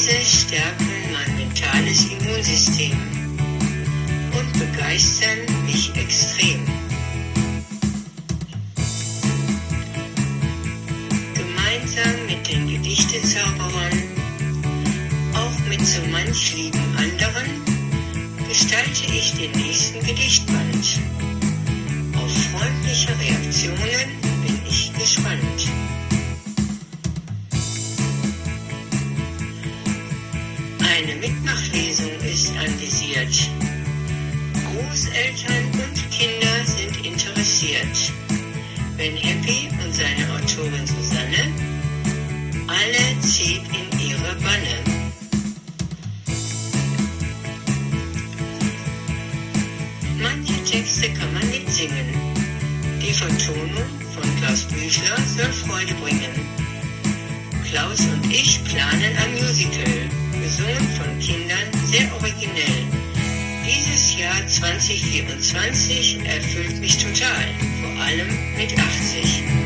Diese stärken mein mentales Immunsystem und begeistern mich extrem. Gemeinsam mit den Gedichtezauberern, auch mit so manch lieben anderen, gestalte ich den nächsten Gedichtband. Auf freundliche Reaktionen bin ich gespannt. Eine Mitmachlesung ist anvisiert. Großeltern und Kinder sind interessiert. Wenn Happy und seine Autorin Susanne alle zieht in ihre Banne. Manche Texte kann man mitsingen. Die Vertonung von Klaus Büchler soll Freude bringen. Klaus und ich planen ein Musical, gesungen von Kindern, sehr originell. Dieses Jahr 2024 erfüllt mich total, vor allem mit 80.